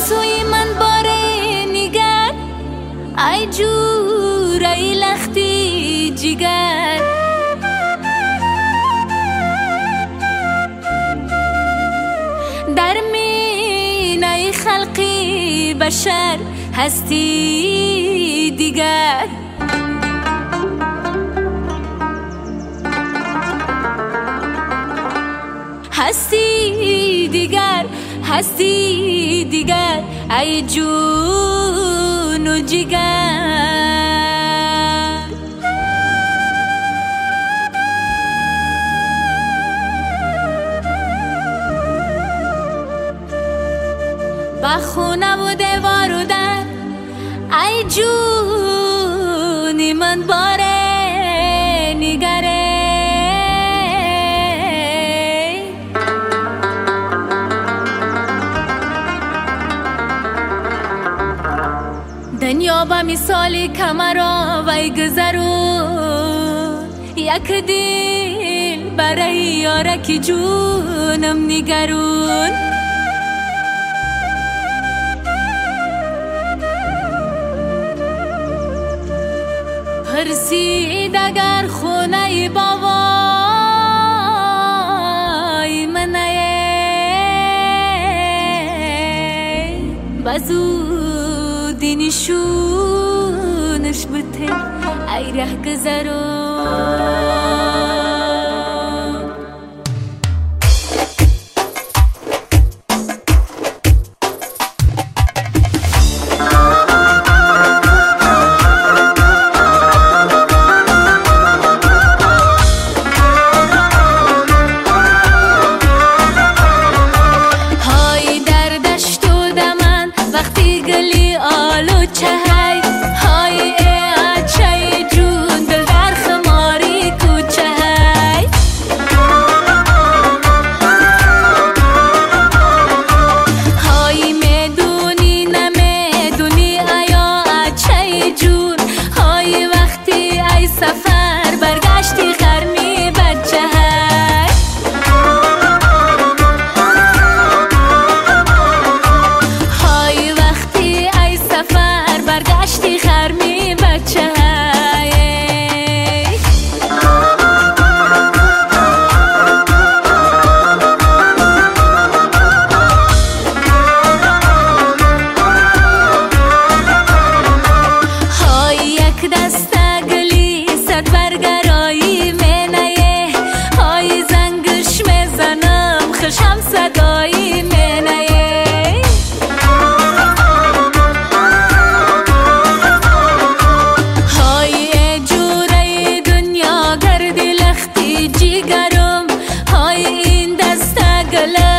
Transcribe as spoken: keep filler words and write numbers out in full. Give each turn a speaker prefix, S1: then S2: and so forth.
S1: سوی من باره نگر، ای جور ای لختی جگر. در مینه خلقی بشر هستی دیگر. هستی دیگر، هستی دیگر، ای جون و جگر. با خونه و دیوار و در، ای جونی من باره نگره. دنیا با مثال کمرا وی گذرون، یک دل برای یارکی جونم نگرون. پرسید اگر خونه بابای منه، بزودی نشونش بته ای ره گذرون. های این دسته گله